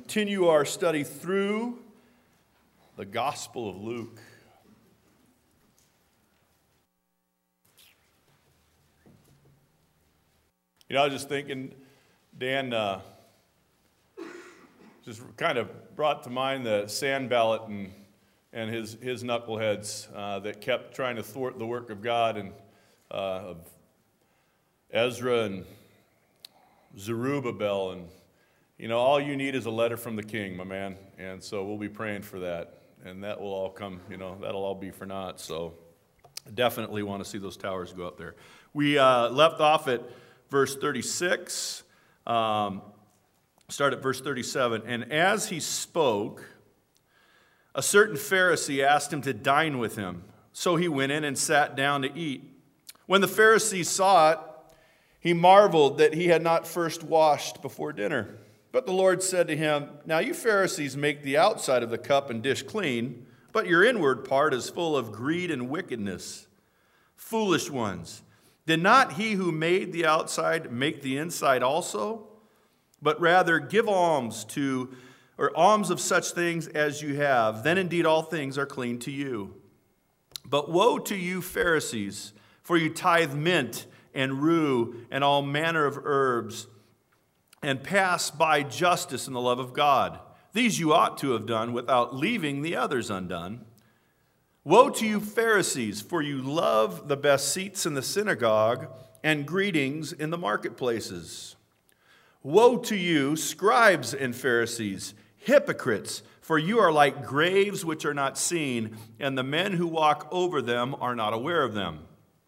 continue our study through the Gospel of Luke. You know, I was just thinking, Dan just kind of brought to mind the Sanballat and his knuckleheads that kept trying to thwart the work of God, and of Ezra and Zerubbabel. And, you know, all you need is a letter from the king, my man. And so we'll be praying for that. And that will all come, you know, that'll all be for naught. So I definitely want to see those towers go up there. We left off at verse 36. Start at verse 37. And as he spoke, a certain Pharisee asked him to dine with him. So he went in and sat down to eat. When the Pharisee saw it, he marveled that he had not first washed before dinner. But the Lord said to him, "Now you Pharisees make the outside of the cup and dish clean, but your inward part is full of greed and wickedness. Foolish ones, did not he who made the outside make the inside also? But rather give alms of such things as you have, then indeed all things are clean to you. But woe to you Pharisees, for you tithe mint and rue and all manner of herbs, and pass by justice and the love of God. These you ought to have done without leaving the others undone. Woe to you Pharisees, for you love the best seats in the synagogue and greetings in the marketplaces. Woe to you, scribes and Pharisees, hypocrites, for you are like graves which are not seen, and the men who walk over them are not aware of them."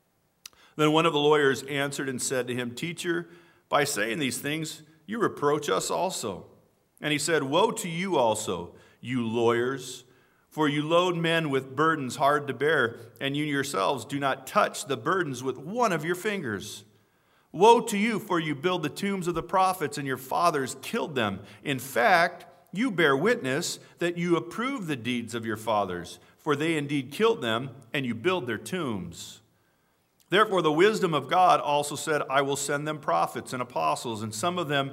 Then one of the lawyers answered and said to him, "Teacher, by saying these things, you reproach us also." And he said, "Woe to you also, you lawyers, for you load men with burdens hard to bear, and you yourselves do not touch the burdens with one of your fingers. Woe to you, for you build the tombs of the prophets, and your fathers killed them. In fact, you bear witness that you approve the deeds of your fathers, for they indeed killed them, and you build their tombs. Therefore the wisdom of God also said, I will send them prophets and apostles, and some of them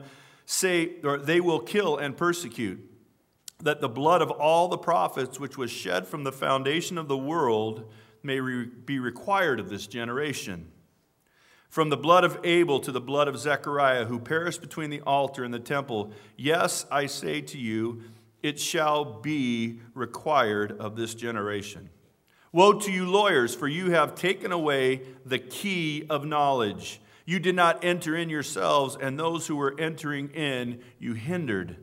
they will kill and persecute, that the blood of all the prophets which was shed from the foundation of the world may be required of this generation. From the blood of Abel to the blood of Zechariah, who perished between the altar and the temple, yes, I say to you, it shall be required of this generation. Woe to you lawyers, for you have taken away the key of knowledge. You did not enter in yourselves, and those who were entering in you hindered."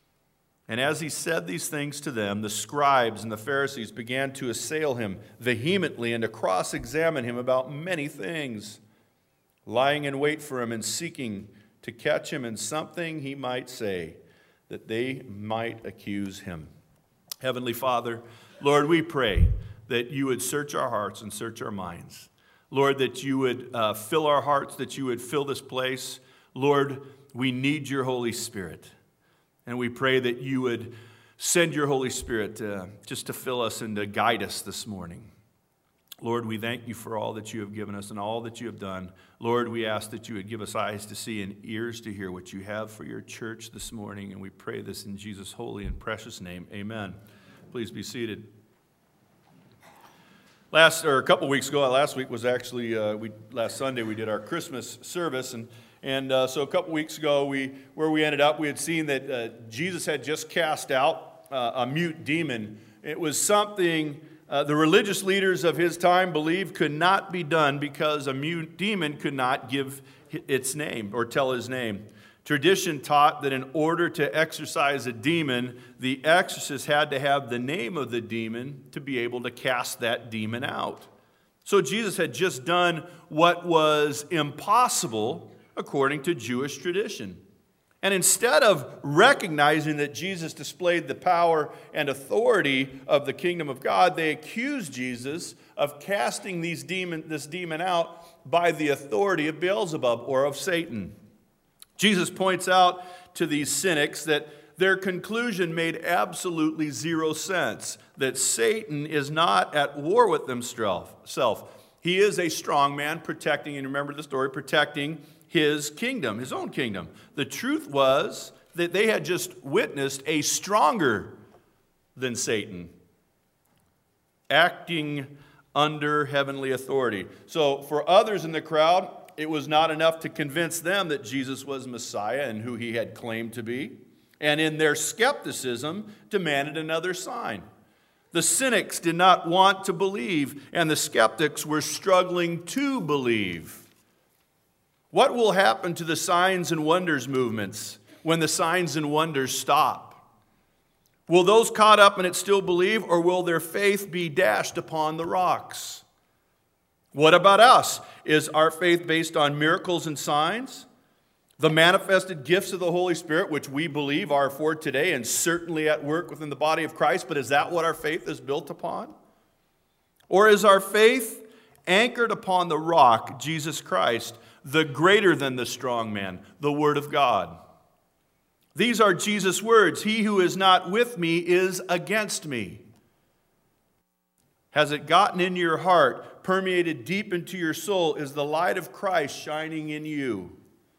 And as he said these things to them, the scribes and the Pharisees began to assail him vehemently and to cross-examine him about many things, lying in wait for him and seeking to catch him in something he might say, that they might accuse him. Heavenly Father, Lord, we pray that you would search our hearts and search our minds. Lord, that you would fill our hearts, that you would fill this place. Lord, we need your Holy Spirit. And we pray that you would send your Holy Spirit just to fill us and to guide us this morning. Lord, we thank you for all that you have given us and all that you have done. Lord, we ask that you would give us eyes to see and ears to hear what you have for your church this morning. And we pray this in Jesus' holy and precious name. Amen. Please be seated. Last week was actually, last Sunday we did our Christmas service, and so a couple weeks ago where we ended up, we had seen that Jesus had just cast out a mute demon. It was something the religious leaders of his time believed could not be done because a mute demon could not give its name or tell his name. Tradition taught that in order to exorcise a demon, the exorcist had to have the name of the demon to be able to cast that demon out. So Jesus had just done what was impossible according to Jewish tradition. And instead of recognizing that Jesus displayed the power and authority of the kingdom of God, they accused Jesus of casting this demon out by the authority of Beelzebub or of Satan. Jesus points out to these cynics that their conclusion made absolutely zero sense, that Satan is not at war with himself. He is a strong man protecting, and remember the story, protecting his kingdom, his own kingdom. The truth was that they had just witnessed a stronger than Satan acting under heavenly authority. So for others in the crowd, it was not enough to convince them that Jesus was Messiah and who he had claimed to be. And in their skepticism, demanded another sign. The cynics did not want to believe, and the skeptics were struggling to believe. What will happen to the signs and wonders movements when the signs and wonders stop? Will those caught up in it still believe, or will their faith be dashed upon the rocks? What about us? Is our faith based on miracles and signs? The manifested gifts of the Holy Spirit, which we believe are for today and certainly at work within the body of Christ, but is that what our faith is built upon? Or is our faith anchored upon the rock, Jesus Christ, the greater than the strong man, the Word of God? These are Jesus' words. He who is not with me is against me. Has it gotten into your heart, permeated deep into your soul? Is the light of Christ shining in you?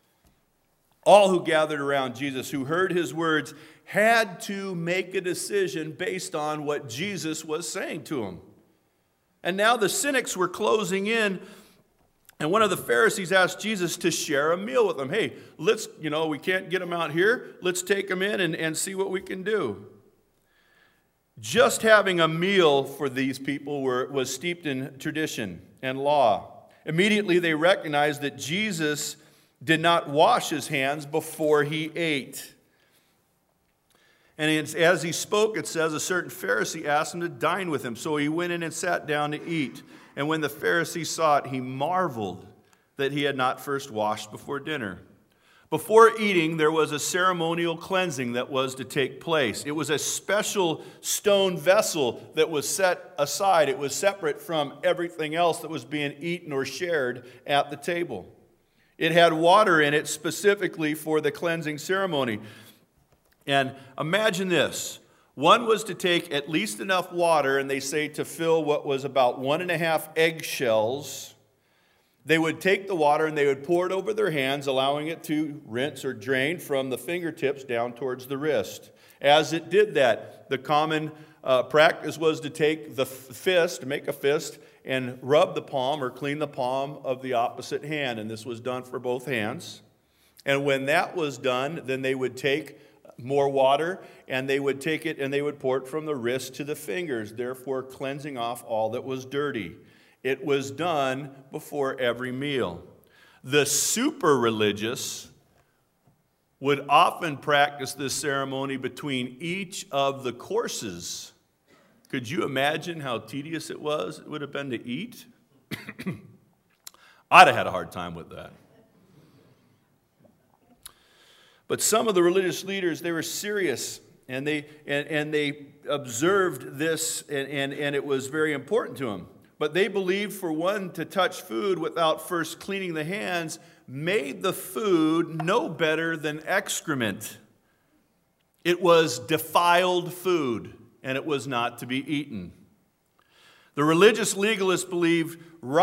All who gathered around Jesus, who heard his words, had to make a decision based on what Jesus was saying to them. And now the cynics were closing in, and one of the Pharisees asked Jesus to share a meal with them. Hey, we can't get them out here. Let's take them in and see what we can do. Just having a meal for these people was steeped in tradition and law. Immediately they recognized that Jesus did not wash his hands before he ate. And as he spoke, it says, a certain Pharisee asked him to dine with him. So he went in and sat down to eat. And when the Pharisee saw it, he marveled that he had not first washed before dinner. Before eating, there was a ceremonial cleansing that was to take place. It was a special stone vessel that was set aside. It was separate from everything else that was being eaten or shared at the table. It had water in it specifically for the cleansing ceremony. And imagine this. One was to take at least enough water, and they say to fill what was about 1.5 eggshells. They would take the water and they would pour it over their hands, allowing it to rinse or drain from the fingertips down towards the wrist. As it did that, the common practice was to take the fist, make a fist, and rub the palm or clean the palm of the opposite hand. And this was done for both hands. And when that was done, then they would take more water, and they would take it and they would pour it from the wrist to the fingers, therefore cleansing off all that was dirty. It was done before every meal. The super religious would often practice this ceremony between each of the courses. Could you imagine how tedious it would have been to eat? I'd have had a hard time with that. But some of the religious leaders, they were serious, and they observed this, and it was very important to them. But they believed for one to touch food without first cleaning the hands made the food no better than excrement. It was defiled food, and it was not to be eaten. The religious legalists believed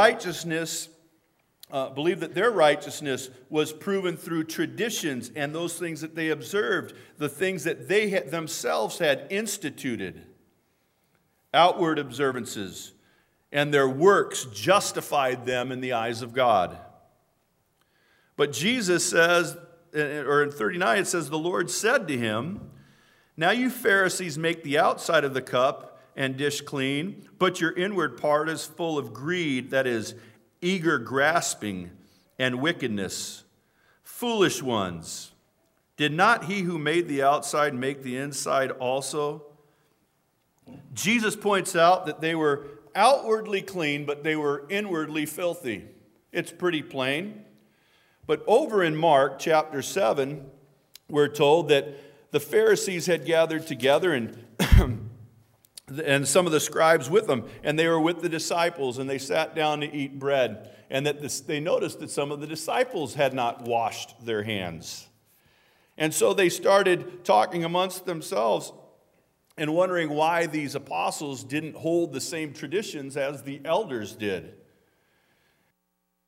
that their righteousness was proven through traditions and those things that they observed, the things that they themselves had instituted, outward observances, and their works justified them in the eyes of God. But Jesus says, or in 39 it says, the Lord said to him, now you Pharisees make the outside of the cup and dish clean, but your inward part is full of greed, that is, eager grasping and wickedness. Foolish ones, did not he who made the outside make the inside also? Jesus points out that they were outwardly clean, but they were inwardly filthy. It's pretty plain. But over in Mark chapter 7, we're told that the Pharisees had gathered together and some of the scribes with them, and they were with the disciples, and they sat down to eat bread, and that they noticed that some of the disciples had not washed their hands. And so they started talking amongst themselves and wondering why these apostles didn't hold the same traditions as the elders did.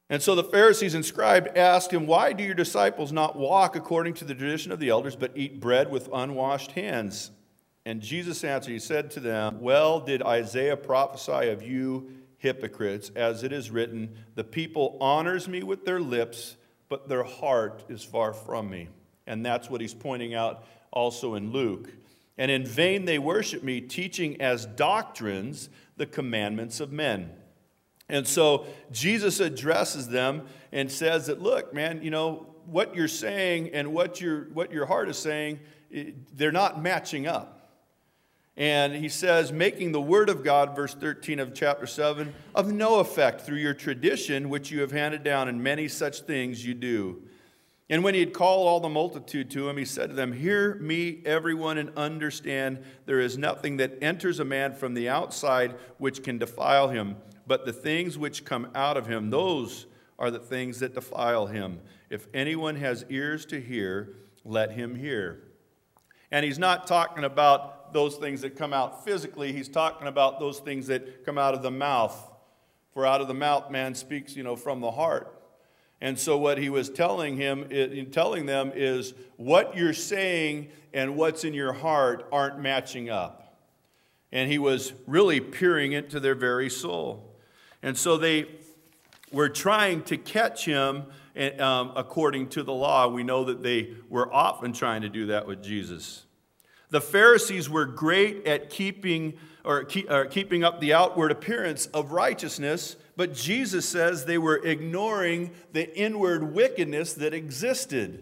And so the Pharisees and scribes asked him, "Why do your disciples not walk according to the tradition of the elders, but eat bread with unwashed hands?" And Jesus answered, he said to them, "Well did Isaiah prophesy of you hypocrites, as it is written, the people honors me with their lips, but their heart is far from me." And that's what he's pointing out also in Luke. "And in vain they worship me, teaching as doctrines the commandments of men." And so Jesus addresses them and says that, look, man, you know, what you're saying and what your heart is saying, they're not matching up. And he says, making the word of God, verse 13 of chapter 7, of no effect through your tradition, which you have handed down, and many such things you do. And when he had called all the multitude to him, he said to them, "Hear me, everyone, and understand there is nothing that enters a man from the outside which can defile him, but the things which come out of him, those are the things that defile him. If anyone has ears to hear, let him hear." And he's not talking about those things that come out physically. He's talking about those things that come out of the mouth. For out of the mouth man speaks, from the heart. And so what he was telling them is what you're saying and what's in your heart aren't matching up. And he was really peering into their very soul. And so they were trying to catch him according to the law. We know that they were often trying to do that with Jesus. The Pharisees were great at keeping up the outward appearance of righteousness, but Jesus says they were ignoring the inward wickedness that existed.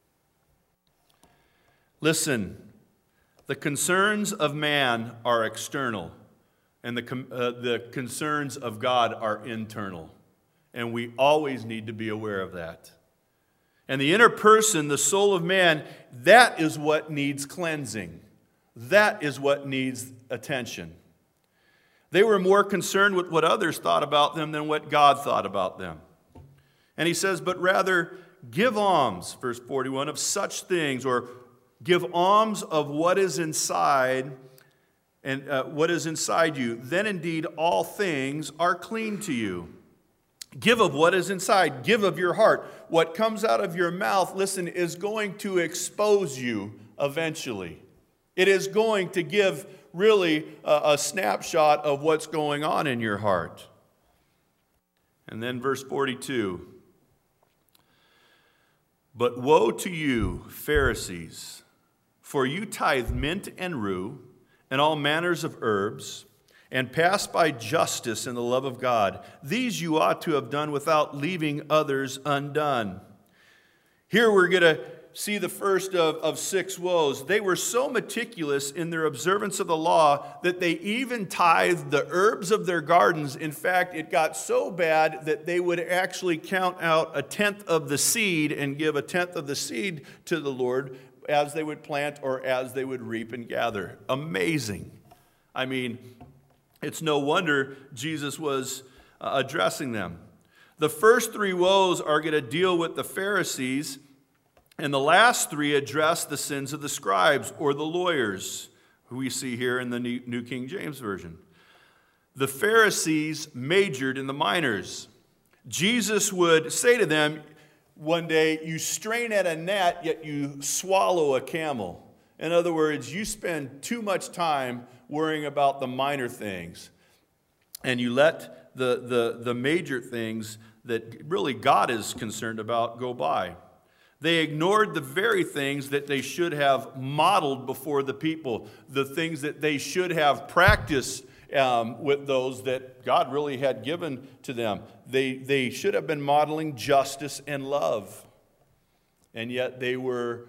Listen, the concerns of man are external, and the concerns of God are internal. And we always need to be aware of that. And the inner person, the soul of man, that is what needs cleansing. That is what needs attention. They were more concerned with what others thought about them than what God thought about them. And he says, but rather give alms, verse 41, of such things, or give alms of what is inside, and what is inside you. Then indeed all things are clean to you. Give of what is inside. Give of your heart. What comes out of your mouth, listen, is going to expose you eventually. It is going to give really a snapshot of what's going on in your heart. And then verse 42. But woe to you, Pharisees, for you tithe mint and rue and all manners of herbs, and pass by justice and the love of God. These you ought to have done without leaving others undone. Here we're going to see the first of 6 woes. They were so meticulous in their observance of the law that they even tithed the herbs of their gardens. In fact, it got so bad that they would actually count out 1/10 of the seed and give 1/10 of the seed to the Lord as they would plant or as they would reap and gather. Amazing. I mean, it's no wonder Jesus was addressing them. The first 3 woes are going to deal with the Pharisees, and the last 3 address the sins of the scribes or the lawyers, who we see here in the New King James Version. The Pharisees majored in the minors. Jesus would say to them one day, you strain at a gnat, yet you swallow a camel. In other words, you spend too much time worrying about the minor things, and you let the major things that really God is concerned about go by. They ignored the very things that they should have modeled before the people, the things that they should have practiced with those that God really had given to them. They should have been modeling justice and love, and yet they were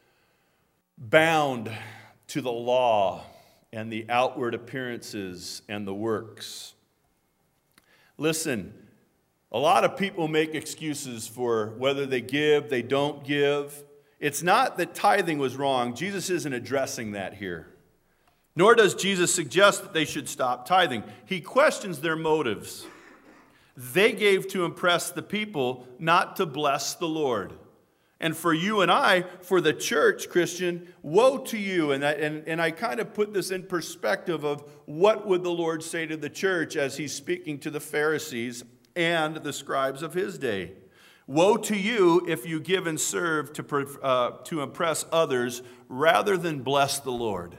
bound to the law and the outward appearances and the works. Listen, a lot of people make excuses for whether they give, they don't give. It's not that tithing was wrong. Jesus isn't addressing that here. Nor does Jesus suggest that they should stop tithing. He questions their motives. They gave to impress the people, not to bless the Lord. And for you and I, for the church, Christian, woe to you. And I kind of put this in perspective of what would the Lord say to the church as he's speaking to the Pharisees and the scribes of his day. Woe to you if you give and serve to impress others rather than bless the Lord.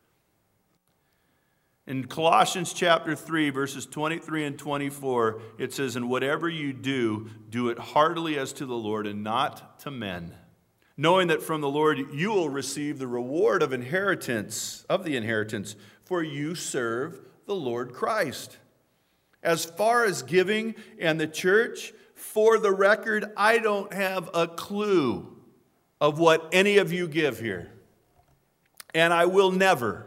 In Colossians chapter 3, verses 23 and 24, it says, "And whatever you do, do it heartily as to the Lord and not to men, knowing that from the Lord you will receive the reward of the inheritance, for you serve the Lord Christ." As far as giving and the church, for the record, I don't have a clue of what any of you give here. And I will never.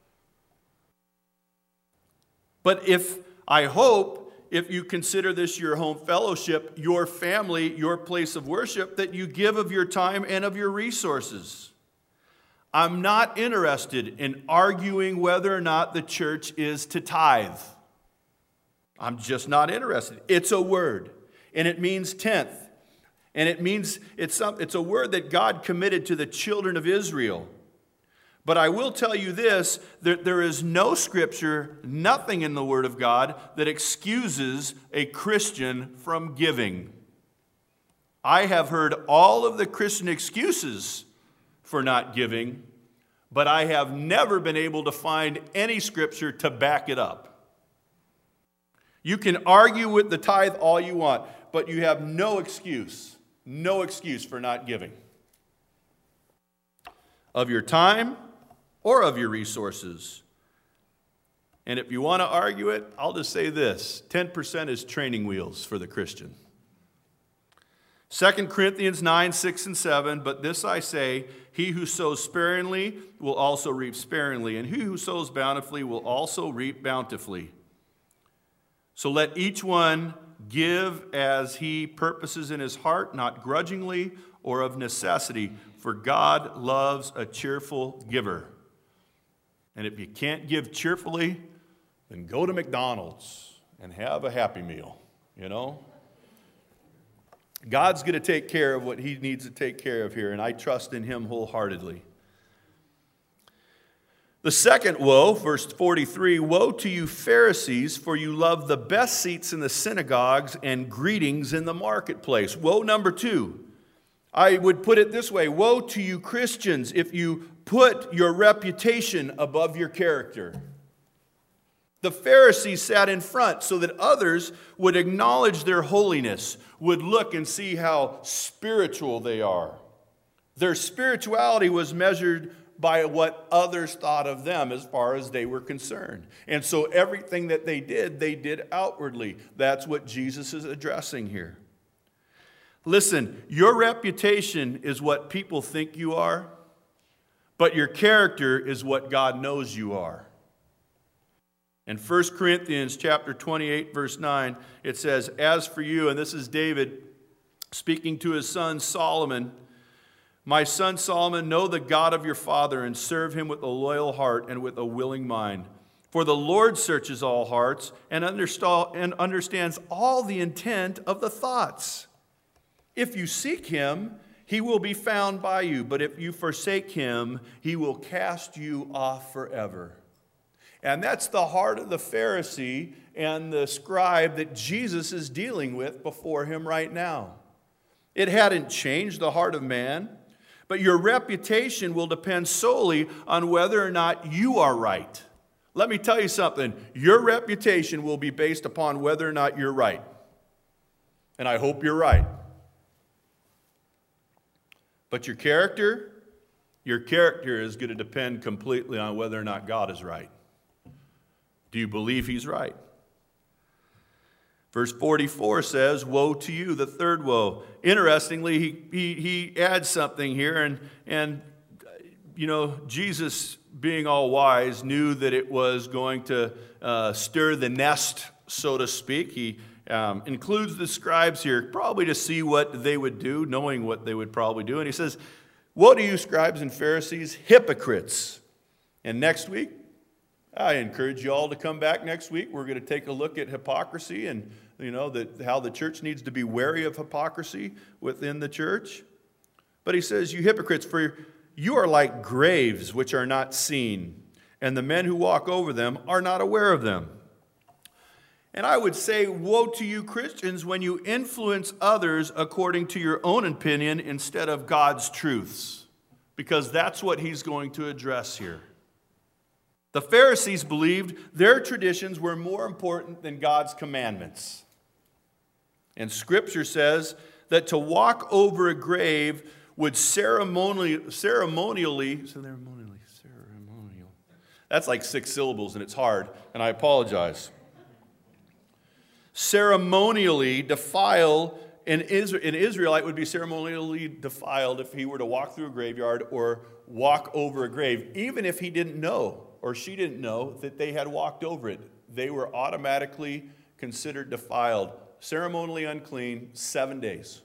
But I hope, if you consider this your home fellowship, your family, your place of worship, that you give of your time and of your resources. I'm not interested in arguing whether or not the church is to tithe. I'm just not interested. It's a word, and it means tenth. And it means it's a word that God committed to the children of Israel. But I will tell you this, that there is no scripture, nothing in the Word of God that excuses a Christian from giving. I have heard all of the Christian excuses for not giving, but I have never been able to find any scripture to back it up. You can argue with the tithe all you want, but you have no excuse for not giving of your time or of your resources. And if you want to argue it, I'll just say this: 10% is training wheels for the Christian. 2 Corinthians 9, 6 and 7, "But this I say, he who sows sparingly will also reap sparingly, and he who sows bountifully will also reap bountifully. So let each one give as he purposes in his heart, not grudgingly or of necessity, for God loves a cheerful giver." And if you can't give cheerfully, then go to McDonald's and have a Happy Meal, God's going to take care of what he needs to take care of here, and I trust in him wholeheartedly. The second woe, verse 43, "Woe to you Pharisees, for you love the best seats in the synagogues and greetings in the marketplace." Woe number 2. I would put it this way: woe to you Christians if you put your reputation above your character. The Pharisees sat in front so that others would acknowledge their holiness, would look and see how spiritual they are. Their spirituality was measured by what others thought of them as far as they were concerned. And so everything that they did outwardly. That's what Jesus is addressing here. Listen, your reputation is what people think you are, but your character is what God knows you are. In 1 Corinthians chapter 28, verse 9, it says, "As for you," and this is David speaking to his son Solomon, "My son Solomon, know the God of your father and serve him with a loyal heart and with a willing mind. For the Lord searches all hearts and understands all the intent of the thoughts. If you seek him, he will be found by you. But if you forsake him, he will cast you off forever." And that's the heart of the Pharisee and the scribe that Jesus is dealing with before him right now. It hadn't changed the heart of man, but your reputation will depend solely on whether or not you are right. Let me tell you something. Your reputation will be based upon whether or not you're right. And I hope you're right. But your character is going to depend completely on whether or not God is right. Do you believe he's right? Verse 44 says, "Woe to you," the third woe. Interestingly, he adds something here, and Jesus, being all wise, knew that it was going to stir the nest, so to speak. He includes the scribes here, probably to see what they would do, knowing what they would probably do. And he says, "Woe to you, scribes and Pharisees, hypocrites." And next week, I encourage you all to come back next week. We're going to take a look at hypocrisy and how the church needs to be wary of hypocrisy within the church. But he says, "You hypocrites, for you are like graves which are not seen, and the men who walk over them are not aware of them." And I would say, woe to you Christians when you influence others according to your own opinion instead of God's truths, because that's what he's going to address here. The Pharisees believed their traditions were more important than God's commandments. And Scripture says that to walk over a grave would ceremonially. That's like 6 syllables and it's hard, and I apologize. Ceremonially defile, an Israelite would be ceremonially defiled if he were to walk through a graveyard or walk over a grave, even if he didn't know or she didn't know that they had walked over it. They were automatically considered defiled, ceremonially unclean, 7 days.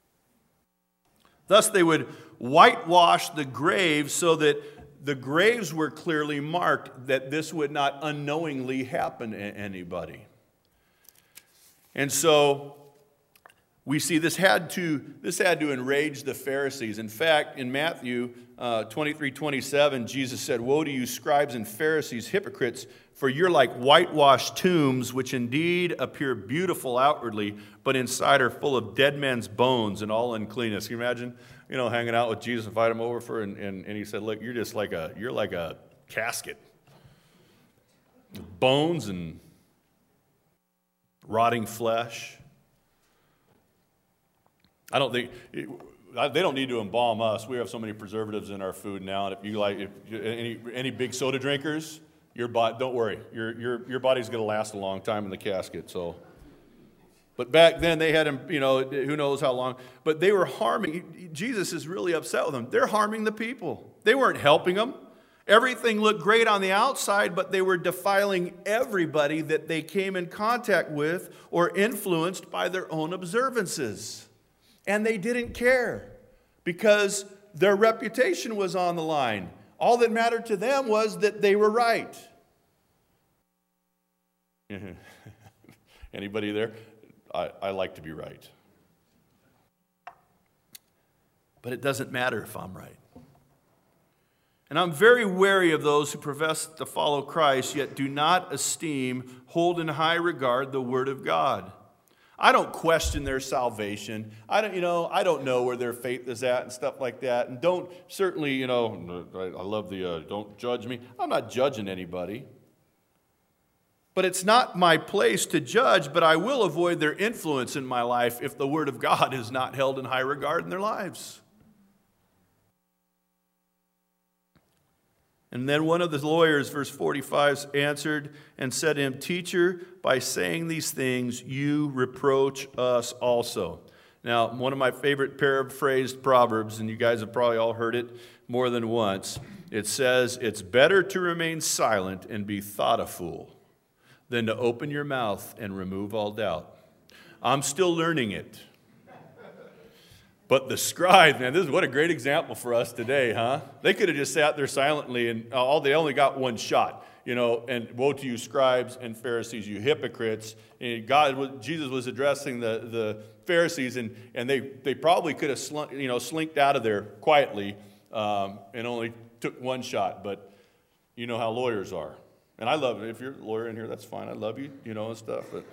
Thus, they would whitewash the graves so that the graves were clearly marked, that this would not unknowingly happen to anybody. And so we see this had to enrage the Pharisees. In fact, in Matthew 23:27, Jesus said, "Woe to you, scribes and Pharisees, hypocrites, for you're like whitewashed tombs, which indeed appear beautiful outwardly, but inside are full of dead men's bones and all uncleanness." Can you imagine, hanging out with Jesus, invite him over and he said, "Look, you're like a casket, bones and rotting flesh." I don't think they don't need to embalm us. We have so many preservatives in our food now. And if you like, any big soda drinkers, your body, don't worry, your body's going to last a long time in the casket. So, but back then they had him, who knows how long. But they were harming. Jesus is really upset with them. They're harming the people. They weren't helping them. Everything looked great on the outside, but they were defiling everybody that they came in contact with or influenced by their own observances. And they didn't care because their reputation was on the line. All that mattered to them was that they were right. Anybody there? I like to be right. But it doesn't matter if I'm right. And I'm very wary of those who profess to follow Christ, yet do not esteem, hold in high regard the Word of God. I don't question their salvation. I don't know where their faith is at and stuff like that. And don't certainly, I love the don't judge me. I'm not judging anybody. But it's not my place to judge, but I will avoid their influence in my life if the Word of God is not held in high regard in their lives. And then one of the lawyers, verse 45, answered and said to him, "Teacher, by saying these things, you reproach us also." Now, one of my favorite paraphrased proverbs, and you guys have probably all heard it more than once, it says, "It's better to remain silent and be thought a fool than to open your mouth and remove all doubt." I'm still learning it. But the scribes, man, what a great example for us today, huh? They could have just sat there silently and they only got one shot, and woe to you scribes and Pharisees, you hypocrites. And Jesus was addressing the Pharisees, and they probably could have slinked out of there quietly and only took one shot. But you know how lawyers are. And I love it. If you're a lawyer in here, that's fine. I love you, and stuff. But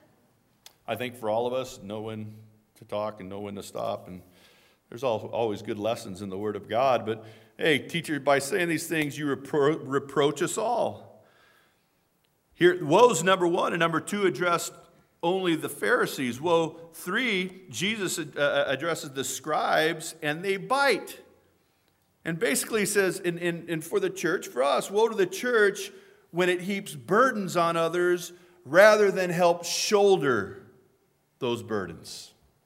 I think for all of us, know when to talk and know when to stop. And there's always good lessons in the Word of God. But, hey, teacher, by saying these things, you reproach us all. Here, woe's number 1, and number 2 addressed only the Pharisees. Woe 3, Jesus addresses the scribes, and they bite. And basically says, and for the church, for us, woe to the church when it heaps burdens on others rather than help shoulder those burdens.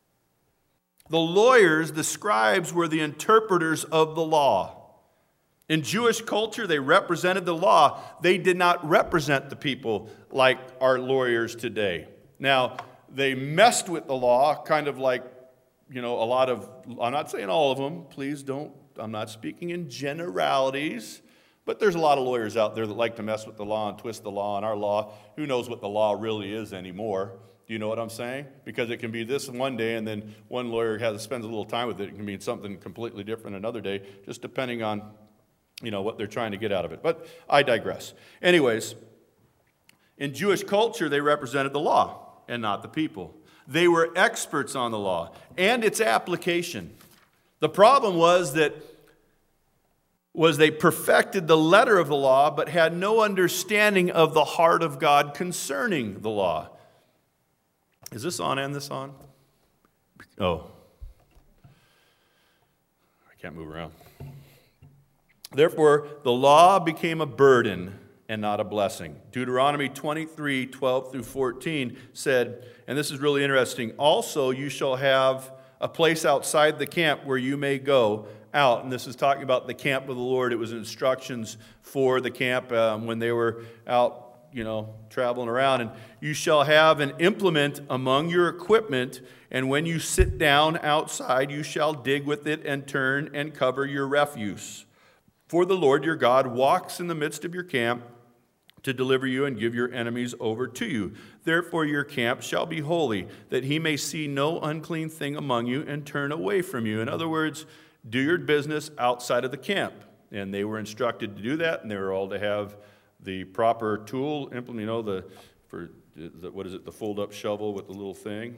The lawyers, the scribes, were the interpreters of the law. In Jewish culture, they represented the law. They did not represent the people like our lawyers today. Now, they messed with the law, kind of like, a lot of, I'm not saying all of them, please don't, I'm not speaking in generalities, but there's a lot of lawyers out there that like to mess with the law and twist the law, and our law, who knows what the law really is anymore. Do you know what I'm saying? Because it can be this one day, and then one lawyer spends a little time with it. It can mean something completely different another day, just depending on, what they're trying to get out of it. But I digress. Anyways, In Jewish culture, they represented the law and not the people. They were experts on the law and its application. The problem was they perfected the letter of the law, but had no understanding of the heart of God concerning the law. Is this on and this on? Oh. I can't move around. Therefore, the law became a burden and not a blessing. Deuteronomy 23, 12 through 14 said, and this is really interesting, also you shall have a place outside the camp where you may go out. And this is talking about the camp of the Lord. It was instructions for the camp when they were out, traveling around. And you shall have an implement among your equipment, and when you sit down outside, you shall dig with it and turn and cover your refuse. For the Lord your God walks in the midst of your camp to deliver you and give your enemies over to you. Therefore your camp shall be holy, that he may see no unclean thing among you and turn away from you. In other words, do your business outside of the camp. And they were instructed to do that, and they were all to have the proper tool, implement, the fold-up shovel with the little thing,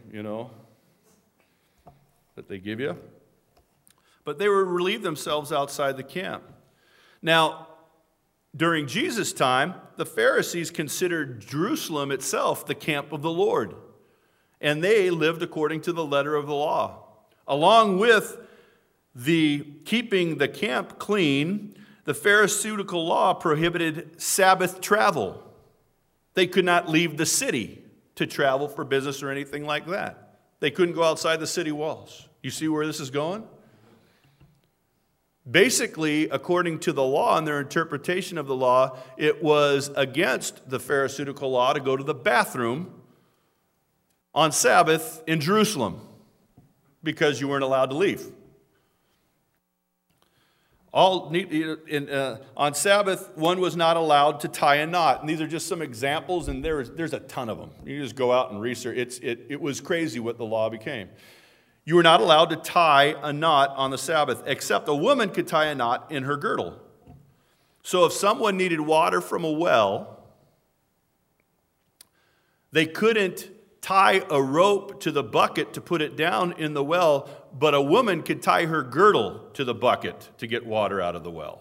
that they give you. But they were to relieve themselves outside the camp. Now, during Jesus' time, the Pharisees considered Jerusalem itself the camp of the Lord, and they lived according to the letter of the law. Along with the keeping the camp clean, the Pharisaical law prohibited Sabbath travel. They could not leave the city to travel for business or anything like that. They couldn't go outside the city walls. You see where this is going? Basically, according to the law and their interpretation of the law, it was against the Pharisaical law to go to the bathroom on Sabbath in Jerusalem because you weren't allowed to leave. On Sabbath, one was not allowed to tie a knot. And these are just some examples, and there's a ton of them. You just go out and research. It was crazy what the law became. You were not allowed to tie a knot on the Sabbath, except a woman could tie a knot in her girdle. So if someone needed water from a well, they couldn't tie a rope to the bucket to put it down in the well, but a woman could tie her girdle to the bucket to get water out of the well.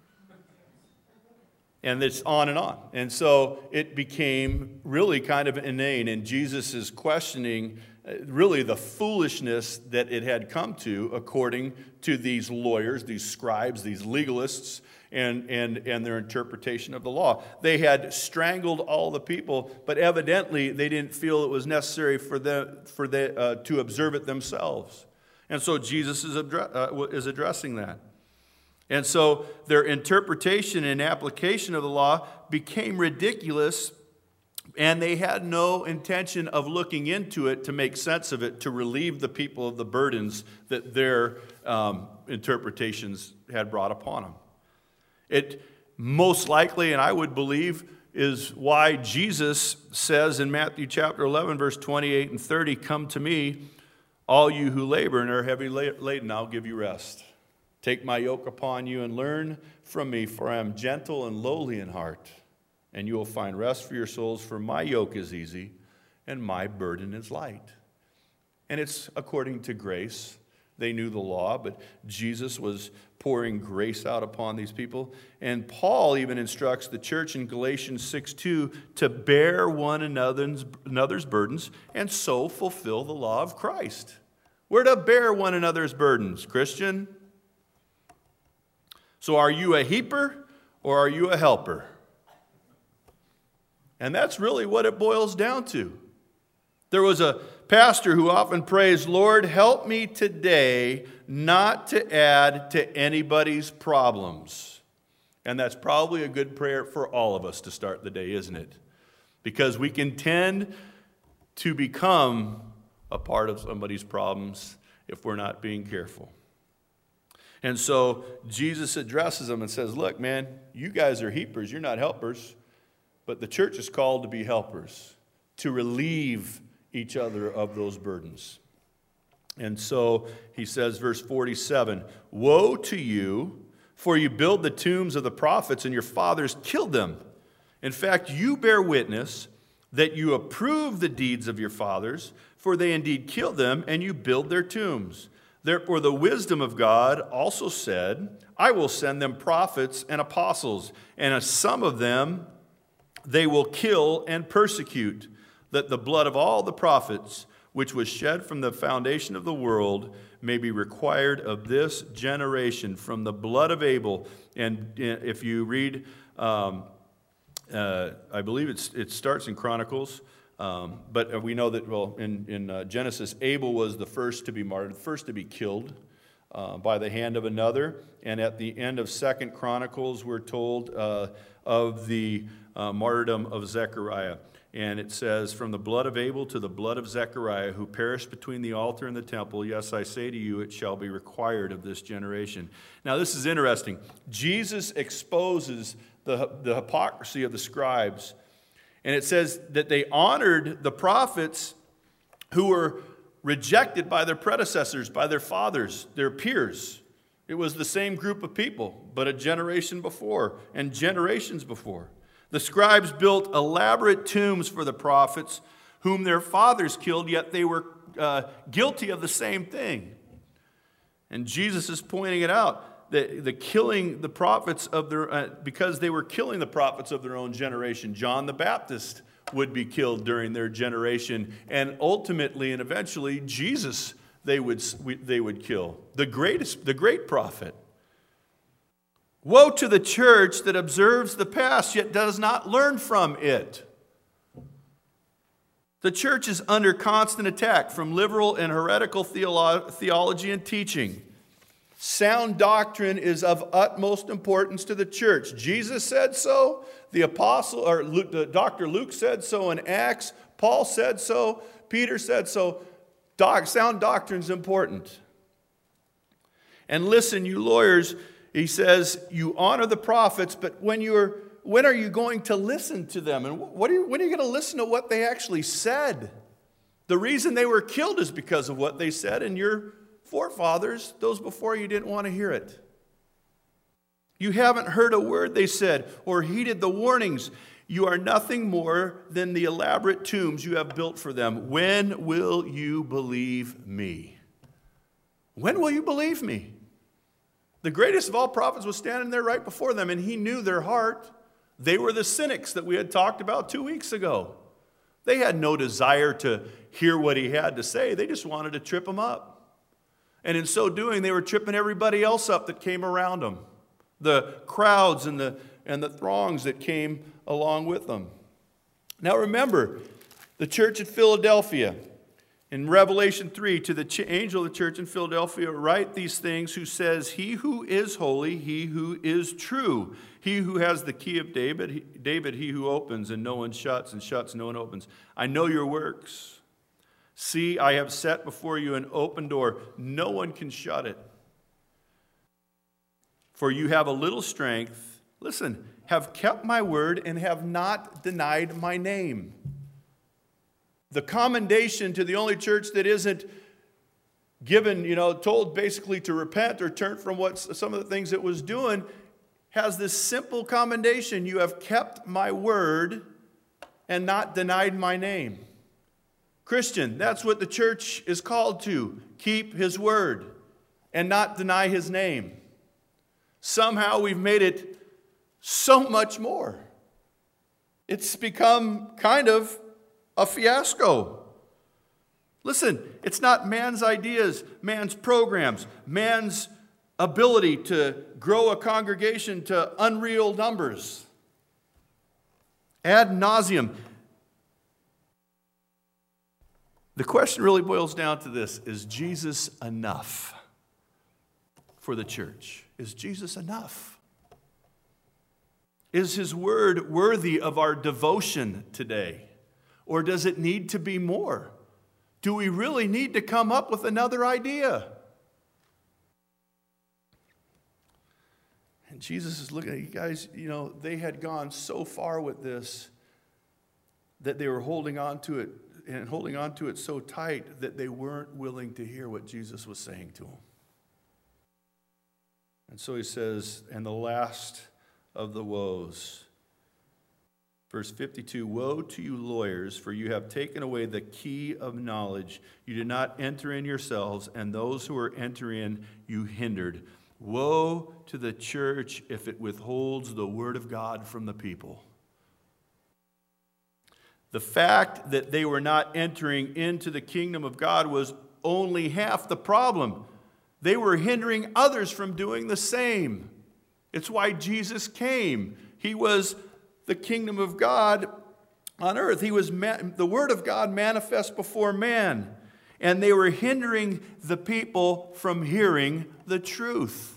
And it's on and on. And so it became really kind of inane, and Jesus is questioning really the foolishness that it had come to according to these lawyers, these scribes, these legalists, and their interpretation of the law. They had strangled all the people, but evidently they didn't feel it was necessary for them to observe it themselves. And so Jesus is addressing that. And so their interpretation and application of the law became ridiculous, and they had no intention of looking into it to make sense of it, to relieve the people of the burdens that their interpretations had brought upon them. It most likely, and I would believe, is why Jesus says in Matthew chapter 11, verse 28 and 30, "Come to me, all you who labor and are heavy laden, I'll give you rest. Take my yoke upon you and learn from me, for I am gentle and lowly in heart, and you will find rest for your souls, for my yoke is easy and my burden is light." And it's according to grace. They knew the law, but Jesus was pouring grace out upon these people. And Paul even instructs the church in Galatians 6:2 to bear one another's burdens and so fulfill the law of Christ. We're to bear one another's burdens, Christian. So are you a heaper or are you a helper? And that's really what it boils down to. There was a pastor who often prays, "Lord, help me today not to add to anybody's problems." And that's probably a good prayer for all of us to start the day, isn't it? Because we can tend to become a part of somebody's problems if we're not being careful. And so Jesus addresses them and says, "Look, man, you guys are heapers, you're not helpers. But the church is called to be helpers, to relieve each other of those burdens." And so he says, verse 47, "Woe to you, for you build the tombs of the prophets, and your fathers killed them. In fact, you bear witness that you approve the deeds of your fathers, for they indeed killed them, and you build their tombs. Therefore the wisdom of God also said, I will send them prophets and apostles, and as some of them they will kill and persecute, that the blood of all the prophets, which was shed from the foundation of the world, may be required of this generation, from the blood of Abel. And if you read, I believe it starts in Chronicles, but we know that, well, in Genesis, Abel was the first to be martyred, the first to be killed by the hand of another. And at the end of 2 Chronicles, we're told of the martyrdom of Zechariah. And it says, from the blood of Abel to the blood of Zechariah, who perished between the altar and the temple, yes, I say to you, it shall be required of this generation. Now, this is interesting. Jesus exposes the hypocrisy of the scribes. And it says that they honored the prophets who were rejected by their predecessors, by their fathers, their peers. It was the same group of people, but a generation before and generations before. The scribes built elaborate tombs for the prophets whom their fathers killed, yet they were guilty of the same thing. And Jesus is pointing it out, the killing the prophets of their, because they were killing the prophets of their own generation. John the Baptist would be killed during their generation, and ultimately and eventually Jesus they would kill, the great prophet. Woe to the church that observes the past, yet does not learn from it. The church is under constant attack from liberal and heretical theology and teaching. Sound doctrine is of utmost importance to the church. Jesus said so. The apostle, or Dr. Luke said so in Acts. Paul said so. Peter said so. Sound doctrine is important. And listen, you lawyers, he says, you honor the prophets, but when are you going to listen to them? And when are you going to listen to what they actually said? The reason they were killed is because of what they said, and your forefathers, those before you, didn't want to hear it. You haven't heard a word they said or heeded the warnings. You are nothing more than the elaborate tombs you have built for them. When will you believe me? When will you believe me? The greatest of all prophets was standing there right before them, and he knew their heart. They were the cynics that we had talked about 2 weeks ago. They had no desire to hear what he had to say. They just wanted to trip him up. And in so doing, they were tripping everybody else up that came around them. The crowds and the throngs that came along with them. Now remember, the church at Philadelphia, in Revelation 3, to the angel of the church in Philadelphia, write these things, who says, he who is holy, he who is true, he who has the key of David, he who opens and no one shuts, and shuts no one opens. I know your works. See, I have set before you an open door. No one can shut it. For you have a little strength. Listen, have kept my word and have not denied my name. The commendation to the only church that isn't given, told basically to repent or turn from some of the things it was doing, has this simple commendation. You have kept my word and not denied my name. Christian, that's what the church is called to. Keep his word and not deny his name. Somehow we've made it so much more. It's become kind of a fiasco. Listen, it's not man's ideas, man's programs, man's ability to grow a congregation to unreal numbers. Ad nauseum. The question really boils down to this: is Jesus enough for the church? Is Jesus enough? Is his word worthy of our devotion today? Or does it need to be more? Do we really need to come up with another idea? And Jesus is looking at you guys, they had gone so far with this that they were holding on to it, and holding on to it so tight that they weren't willing to hear what Jesus was saying to them. And so he says, and the last of the woes Verse 52, woe to you lawyers, for you have taken away the key of knowledge. You did not enter in yourselves, and those who are entering in you hindered. Woe to the church if it withholds the word of God from the people. The fact that they were not entering into the kingdom of God was only half the problem. They were hindering others from doing the same. It's why Jesus came. He was the kingdom of God on earth. He was the word of God manifest before man. And they were hindering the people from hearing the truth.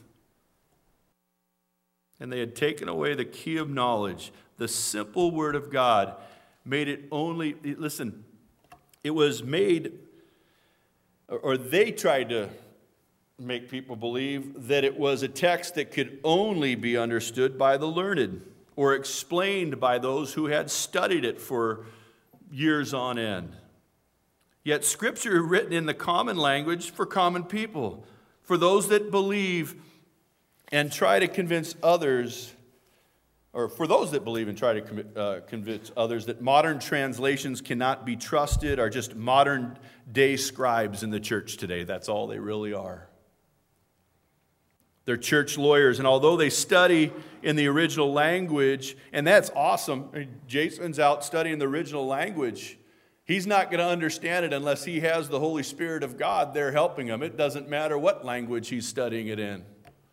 And they had taken away the key of knowledge. The simple word of God made it only, listen, it was made, or they tried to make people believe that it was a text that could only be understood by the learned or explained by those who had studied it for years on end. Yet Scripture is written in the common language for common people, for those that believe and try to convince others, or for those that believe and try to convince others that modern translations cannot be trusted, are just modern day scribes in the church today. That's all they really are. They're church lawyers, and although they study in the original language, and that's awesome, Jason's out studying the original language. He's not going to understand it unless he has the Holy Spirit of God there helping him. It doesn't matter what language he's studying it in.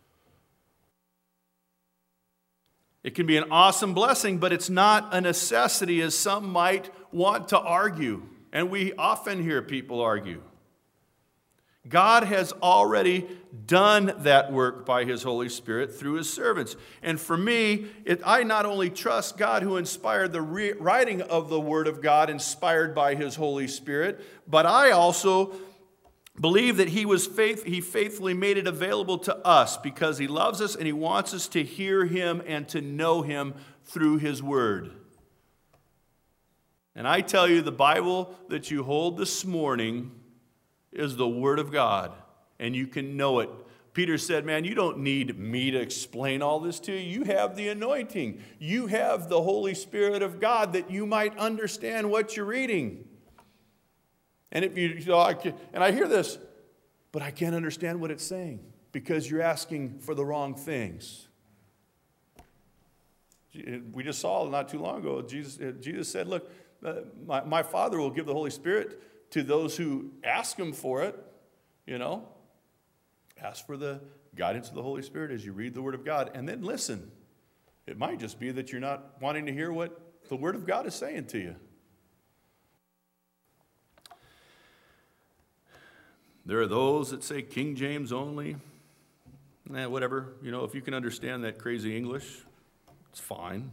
It can be an awesome blessing, but it's not a necessity as some might want to argue. And we often hear people argue. God has already done that work by His Holy Spirit through His servants. And for me, I not only trust God who inspired the writing of the Word of God inspired by His Holy Spirit, but I also believe that He faithfully made it available to us because He loves us and He wants us to hear Him and to know Him through His Word. And I tell you, the Bible that you hold this morning is the Word of God, and you can know it. Peter said, man, you don't need me to explain all this to you. You have the anointing. You have the Holy Spirit of God that you might understand what you're reading. And if and I hear this, but I can't understand what it's saying because you're asking for the wrong things. We just saw not too long ago, Jesus said, look, my Father will give the Holy Spirit to those who ask Him for it, Ask for the guidance of the Holy Spirit as you read the Word of God. And then listen. It might just be that you're not wanting to hear what the Word of God is saying to you. There are those that say King James only. Whatever. If you can understand that crazy English, it's fine.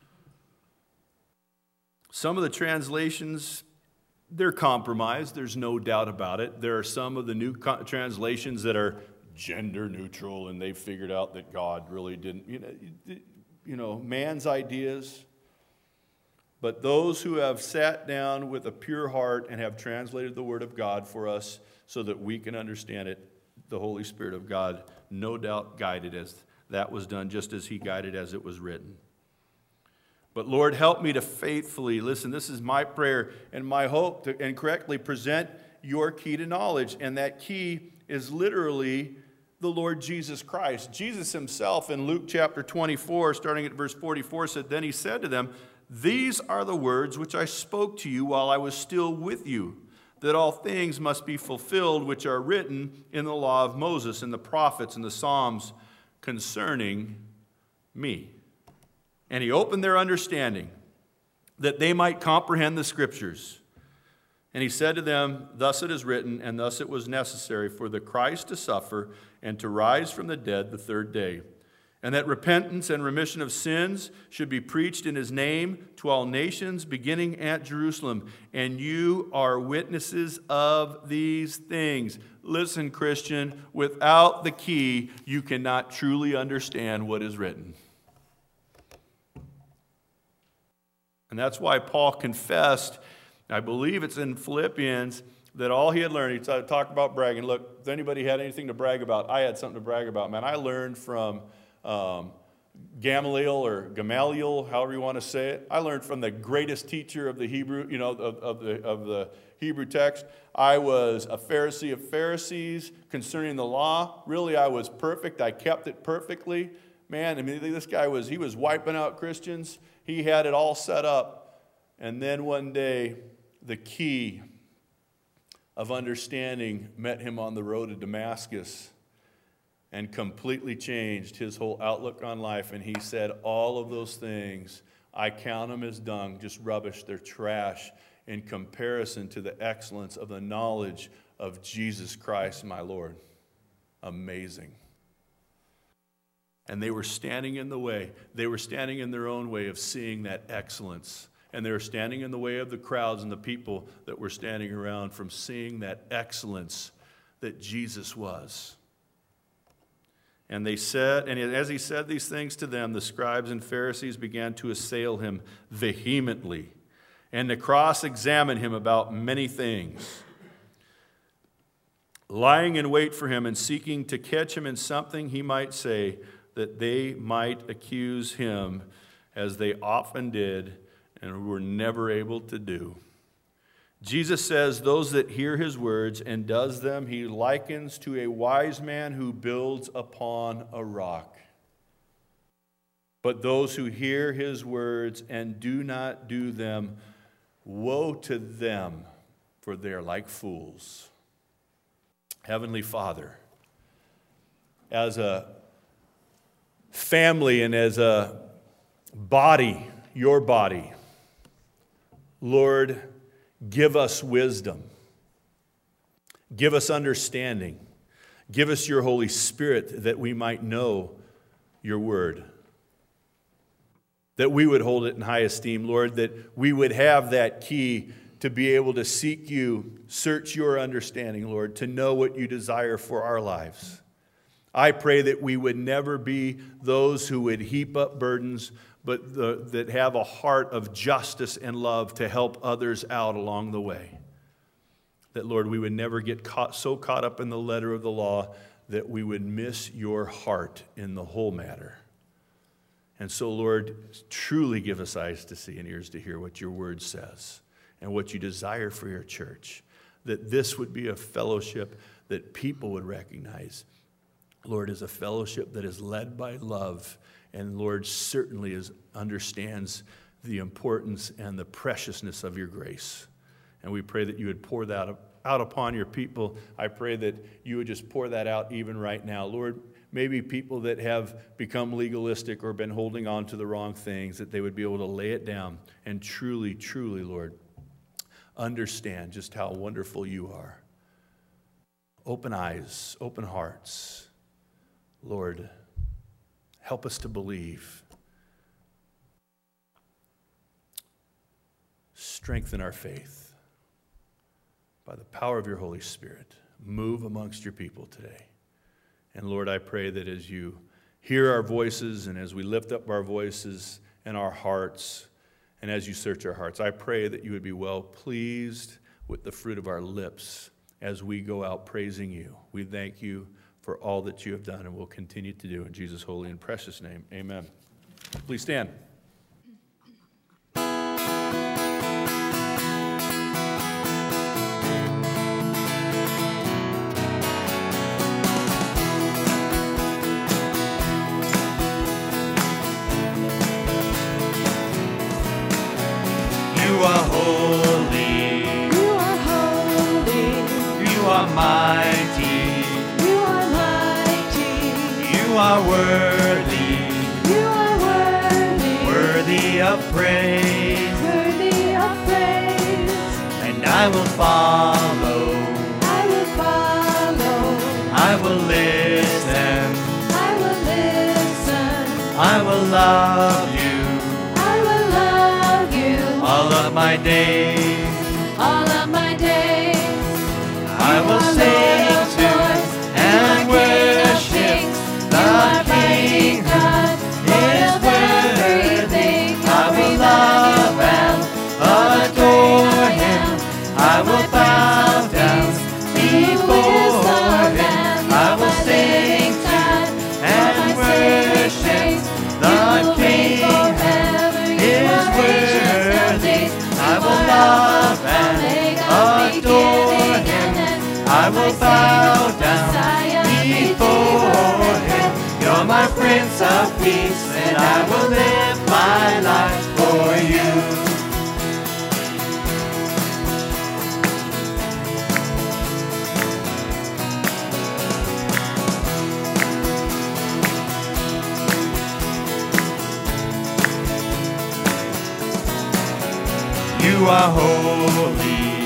Some of the translations, they're compromised. There's no doubt about it. There are some of the new translations that are gender neutral, and they've figured out that God really didn't, man's ideas. But those who have sat down with a pure heart and have translated the Word of God for us so that we can understand it, the Holy Spirit of God no doubt guided us. That was done just as He guided as it was written. But Lord, help me to faithfully, listen, this is my prayer and my hope, and correctly present your key to knowledge. And that key is literally the Lord Jesus Christ. Jesus Himself in Luke chapter 24, starting at verse 44, said, then He said to them, these are the words which I spoke to you while I was still with you, that all things must be fulfilled which are written in the law of Moses and the prophets and the Psalms concerning me. And He opened their understanding that they might comprehend the Scriptures. And He said to them, thus it is written, and thus it was necessary for the Christ to suffer and to rise from the dead the third day, and that repentance and remission of sins should be preached in His name to all nations, beginning at Jerusalem. And you are witnesses of these things. Listen, Christian, without the key, you cannot truly understand what is written. And that's why Paul confessed, I believe it's in Philippians, that all he had learned, he talked about bragging. Look, if anybody had anything to brag about, I had something to brag about. Man, I learned from Gamaliel, however you want to say it. I learned from the greatest teacher of the Hebrew, of the Hebrew text. I was a Pharisee of Pharisees concerning the law. Really, I was perfect. I kept it perfectly. Man, I mean, this guy he was wiping out Christians. He had it all set up. And then one day, the key of understanding met him on the road to Damascus and completely changed his whole outlook on life. And he said, all of those things, I count them as dung, just rubbish, they're trash in comparison to the excellence of the knowledge of Jesus Christ, my Lord. Amazing. And they were standing in the way. They were standing in their own way of seeing that excellence. And they were standing in the way of the crowds and the people that were standing around from seeing that excellence that Jesus was. And they said, and as he said these things to them, the scribes and Pharisees began to assail him vehemently and to cross-examine him about many things, lying in wait for him and seeking to catch him in something he might say, that they might accuse him, as they often did and were never able to do. Jesus says, those that hear his words and does them, he likens to a wise man who builds upon a rock. But those who hear his words and do not do them, woe to them, for they are like fools. Heavenly Father, as a family and as a body, your body, Lord, give us wisdom. Give us understanding. Give us your Holy Spirit that we might know your word. That we would hold it in high esteem, Lord, that we would have that key to be able to seek you, search your understanding, Lord, to know what you desire for our lives. I pray that we would never be those who would heap up burdens, but that have a heart of justice and love to help others out along the way. That, Lord, we would never get so caught up in the letter of the law that we would miss your heart in the whole matter. And so, Lord, truly give us eyes to see and ears to hear what your word says and what you desire for your church. That this would be a fellowship that people would recognize, Lord, as a fellowship that is led by love. And Lord, certainly understands the importance and the preciousness of your grace. And we pray that you would pour that out upon your people. I pray that you would just pour that out even right now. Lord, maybe people that have become legalistic or been holding on to the wrong things, that they would be able to lay it down and truly, truly, Lord, understand just how wonderful you are. Open eyes, open hearts. Lord, help us to believe. Strengthen our faith by the power of your Holy Spirit. Move amongst your people today. And Lord, I pray that as you hear our voices and as we lift up our voices and our hearts and as you search our hearts, I pray that you would be well pleased with the fruit of our lips as we go out praising you. We thank you for all that you have done and will continue to do. In Jesus' holy and precious name, amen. Please stand. You are holy. You are holy. You are mighty. You are worthy. You are worthy. Worthy of praise. Worthy of praise. And I will follow. I will follow. I will listen. I will listen. I will love you. I will love you. All of my days. All of my days. I will sing to and worship. The King God is worthy. I will love and adore him. I will bow down before him. I will sing and worship the love and adore Him. I will bow down before Him. You're my Prince of Peace, and I will live my life for You. You are holy,